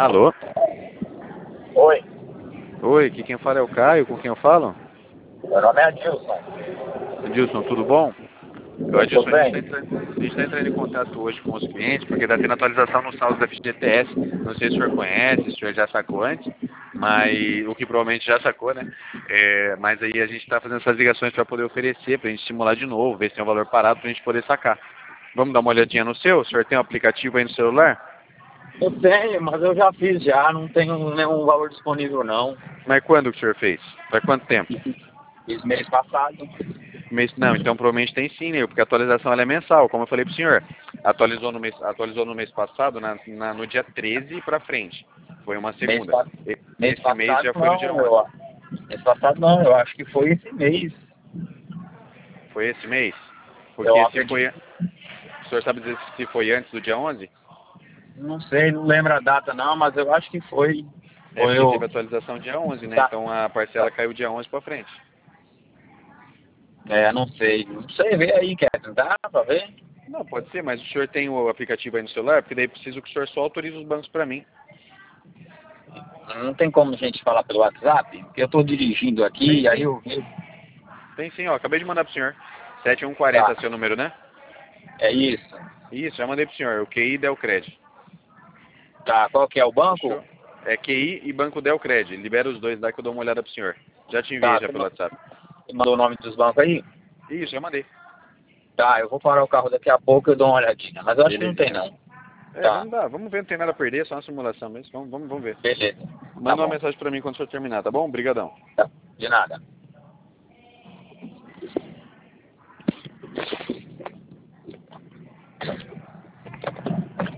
Alô? Oi, Oi, aqui quem fala é o Caio, com quem eu falo? meu nome é Adilson. Adilson, tudo bom? Tudo Adilson, a gente bem? está entrando em contato hoje com os clientes, porque está tendo atualização no saldo da FGTS. Não sei se o senhor conhece, se o senhor já sacou antes, mas o que provavelmente já sacou, né? Mas aí a gente está fazendo essas ligações para poder oferecer, para a gente simular de novo, ver se tem um valor parado para a gente poder sacar. Vamos dar uma olhadinha no seu? O senhor tem um aplicativo aí no celular? Eu tenho, mas eu já fiz já, não tenho nenhum valor disponível não. Mas quando que o senhor fez? Faz quanto tempo? Fiz mês passado. Não, então provavelmente tem sim, né? Porque a atualização ela é mensal, como eu falei pro senhor. Atualizou no mês passado, no dia 13 para frente. Foi uma Mês, segunda. pa- mês Esse mês passado já foi no dia não, 11. mês passado não, eu acho que foi esse mês. Foi esse mês? Eu Porque se foi... acredito. O senhor sabe dizer se foi antes do dia 11? Não sei, não lembro a data não, mas eu acho que foi. É Foi porque eu. teve atualização dia 11, né? Tá. Então a parcela caiu dia 11 para frente. É, não sei. Não sei, vê aí, quer tentar pra ver? Não, pode ser, mas o senhor tem o aplicativo aí no celular? Porque daí preciso que o senhor só autorize os bancos para mim. Não tem como a gente falar pelo WhatsApp, porque eu tô dirigindo Tem aqui, aí sim. eu vi. Tem sim, ó. Acabei de mandar pro senhor. 7140 Tá, é seu número, né? é isso. Isso, já mandei pro senhor. O QI Delcred. Tá, qual que é o banco? Fechou? É QI e Banco Delcred. Libera os dois lá que eu dou uma olhada pro senhor. Já te enviei Tá, já pelo WhatsApp. você mandou o nome dos bancos aí? Isso, já mandei. Tá, eu vou parar o carro daqui a pouco e eu dou uma olhadinha, mas eu acho que não tem Belezinha. não. Tá, Vamos ver, não tem nada a perder, é só uma simulação mesmo. Vamos ver. beleza. Tá Manda uma bom. mensagem pra mim quando o senhor terminar, tá bom? Obrigadão. Tá, de nada.